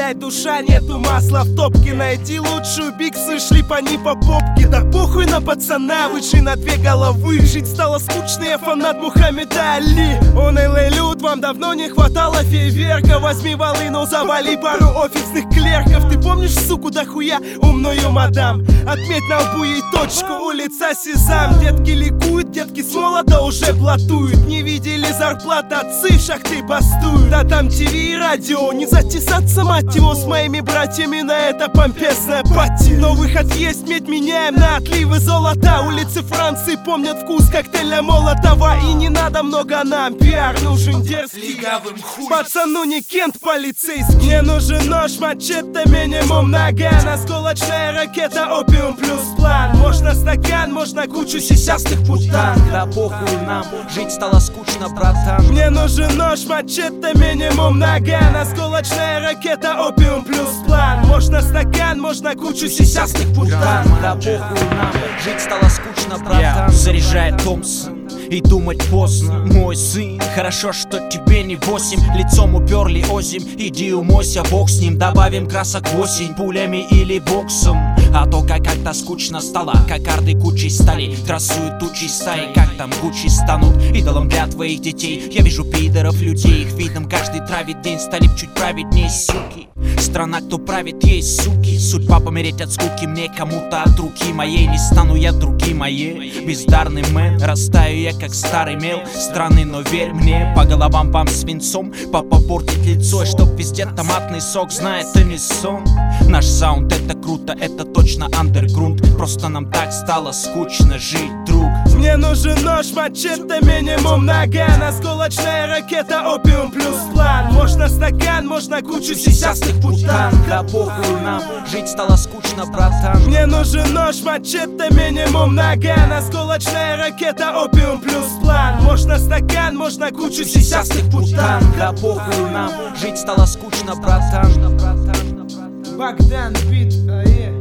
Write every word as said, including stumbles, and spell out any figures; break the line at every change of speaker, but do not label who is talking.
блядь, душа, нету масла в топке. Найти лучшую биксы, шлипани по попке. Да похуй на пацана, выше на две головы. Жить стало скучно, я фанат Мухаммеда Али. Он эл эй люд, вам давно не хватало фейверка. Возьми волыну, завали пару офисных клерков. Ты помнишь, суку, дохуя умную мадам? Отметь на лбу ей точку, улица Сезам. Детки ликуют, детки с молода уже блатуют. Не видели зарплат, отцы в шахты бастуют. Да там ТВ и радио, не затесаться, мать его, с моими братьями на это помпезное пати. Но выход есть, медь меняем на отливы золота. Улицы Франции помнят вкус коктейля Молотова. И не надо много нам, пиар нужен дерзкий. Пацану не Кент полицейский. Мне нужен нож, мачете, минимум наган. Осколочная ракета, опиум плюс план. Можно стакан, можно кучу сисястых путан.
Да похуй нам, жить стало скучно, братан.
Мне нужен нож, мачете, минимум наган. Осколочная ракета, опиум плюс план. Можно стакан, можно кучу сисястых путан.
Да похуй нам, жить стало скучно, братан. Заряжает Томпсон и думать поздно. Мой сын, хорошо, что тебе не восемь. Лицом уперли озим, иди умойся, бог с ним. Добавим красок в осень, пулями или боксом. А то как как-то скучно стало, кокарды кучей стали. Трассуют тучи стаи, как там Гуччи станут идолом для твоих детей. Я вижу пидоров, людей, их видом каждый травит день. Стали чуть праведнее, суки. Страна, кто правит, есть суки. Судьба помереть от скуки мне кому-то от руки моей. Не стану я други моей. Бездарный мэн, растаю я как старый мел. Странный, но верь мне, по головам вам свинцом. Папа портит лицо, и чтоб везде томатный сок. Знает, это не сон. Наш саунд это круто, это точно андерграунд. Просто нам так стало скучно жить, друг.
Мне нужен нож, мачете, минимум наган. Осколочная ракета, опиум плюс план. Можно стакан, можно кучу сисястых путан.
Да похуй нам, жить стало скучно, братан.
Мне нужен нож, мачете, минимум наган. Осколочная ракета, опиум плюс план. Можно стакан, можно кучу сисястых путан.
Да похуй нам, жить стало скучно, братан.
Богдан бит, а е